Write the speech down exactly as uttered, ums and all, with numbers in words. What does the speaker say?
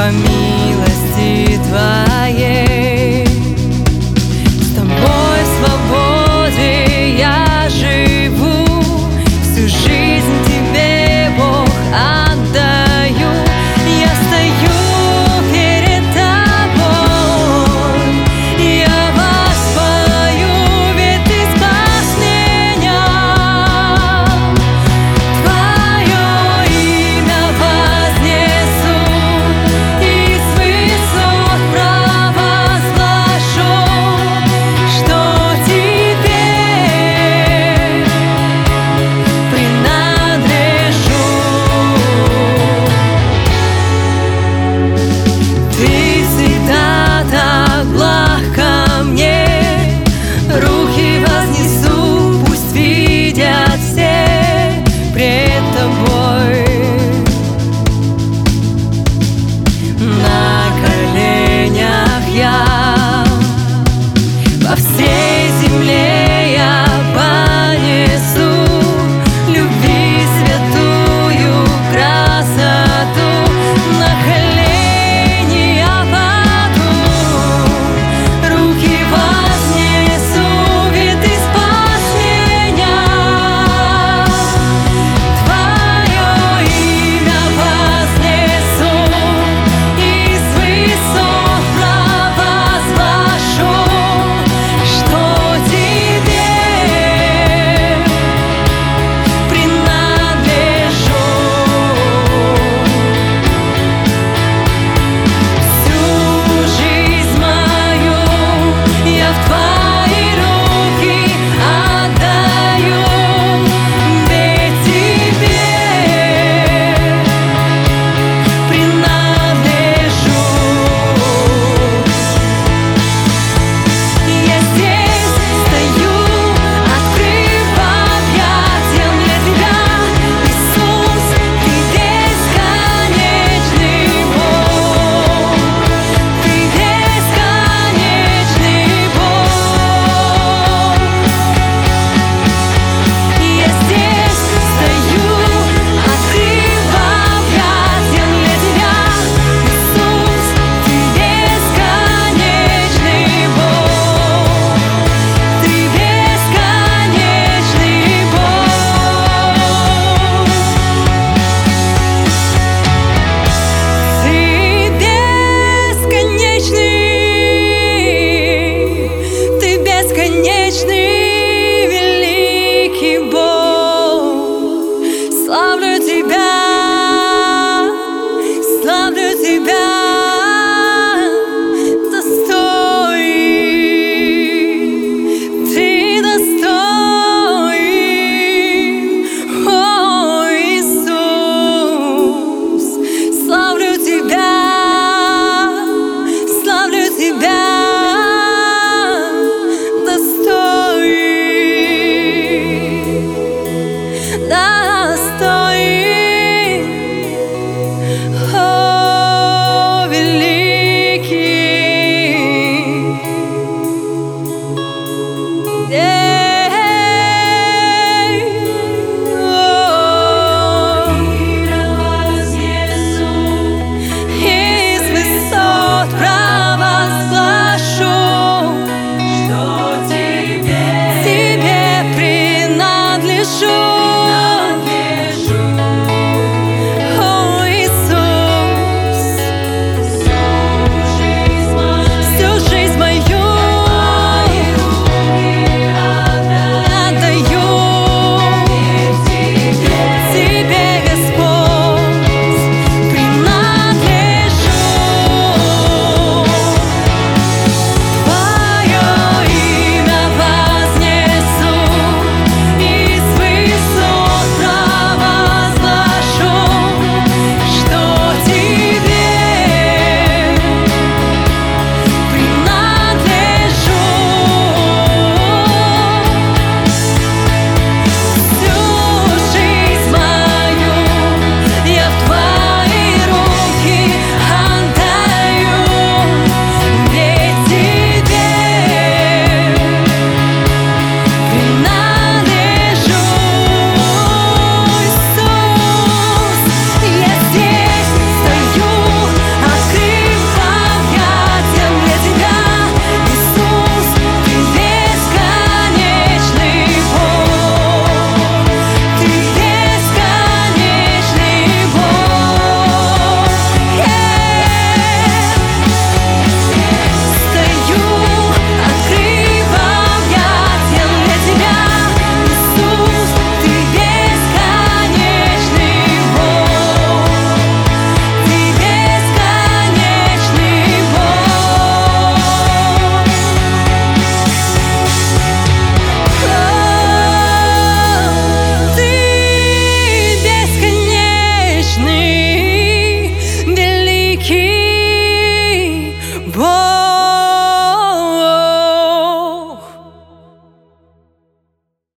по милости Твоей. С Тобой в свободе я живу, всю жизнь Тебе, Бог, отдаю. Я стою перед Тобой, я воспою, ведь Ты спас меня. Твое имя вознесу и с высот провозглашу, что Тебе принадлежу. Ты всегда так благ ко мне, руки вознесу, пусть видят все пред Тобой. На коленях я по всей земле я понесу любви святую красоту. На колени я паду, руки вознесу, ведь Ты спас меня. Твое имя вознесу и с высот провозглашу, что Тебе принадлежу. Всю жизнь мою я в Твои руки отдаю, ведь Тебе принадлежу. Я здесь стою, открыв объятия для Тебя, Иисус, Ты бесконечный Бог, Ты бесконечный Бог. Я здесь стою, открыв объятия для Тебя, Иисус, Ты бесконечный Бог, Ты бесконечный Бог. Ты бесконечный, Ты бесконечный великий Бог. Славлю Тебя, славлю Тебя.